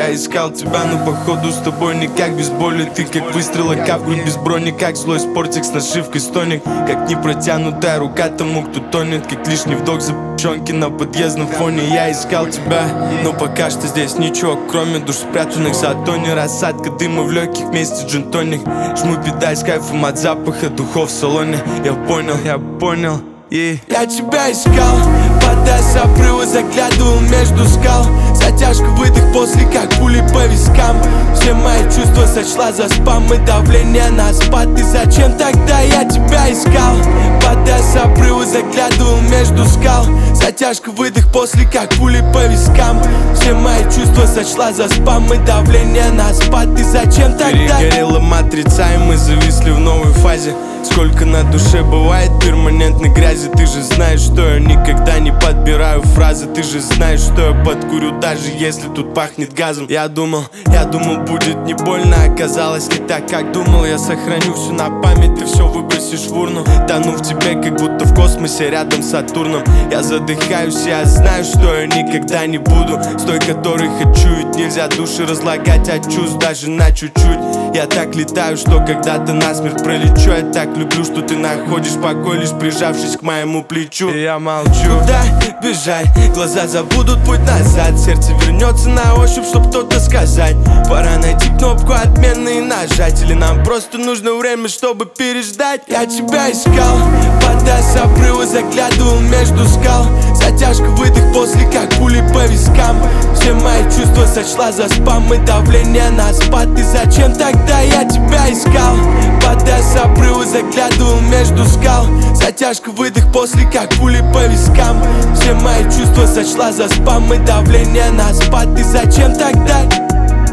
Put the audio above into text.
Я искал тебя, но походу с тобой никак. Без боли ты как выстрел АК в грудь без брони. Как злой спортик с нашивкой стоник. Как непротянутая рука тому, кто тонет. Как лишний вдох запчонки на подъездном фоне. Я искал тебя, но пока что здесь ничего, кроме душ спрятанных за тони. Рассадка дыма в легких вместе джин-тоник. Жму педаль с кайфом от запаха духов в салоне. Я понял Я тебя искал, вода с обрыва, заглядывал между скал. Затяжка, выдох после, как пули по вискам. Все мои чувства сочла за спам и давление на спад. И зачем тогда я тебя искал? Вода с обрыва, заглядывал между скал. Затяжка, выдох после, как пули по вискам. Все мои чувства сочла за спам и давление на спад. И зачем тогда? Перегорела матрица, и мы зависли в новой фазе. Сколько на душе бывает перманентной грязи. Ты же знаешь, что я никогда не подбираю фразы. Ты же знаешь, что я подкурю, даже если тут пахнет газом. Я думал, будет не больно. Оказалось не так, как думал. Я сохраню все на память, ты все выбросишь в урну. Тону в тебе, как будто в космосе рядом с Сатурном. Я задыхаюсь, я знаю, что я никогда не буду с той, которой хочу. Ведь нельзя души разлагать от чувств даже на чуть-чуть. Я так летаю, что когда-то насмерть пролечу. Я так люблю, что ты находишь покой, лишь прижавшись к моему плечу. И я молчу. Куда бежать? Глаза забудут путь назад. Сердце вернется на ощупь, чтоб кто-то сказать. Пора найти кнопку отмены и нажать. Или нам просто нужно время, чтобы переждать. Я тебя искал, вода с обрыва, заглядывал между скал. Затяжка, выдох после, как пули по вискам. Все мои чувства сочла за спам и давление на спад. И зачем тогда я тебя искал? Вода с обрыва, заглядывал между скал. Затяжка, выдох после, как пули по вискам. Все мои чувства сочла за спам и давление на спад. И зачем тогда?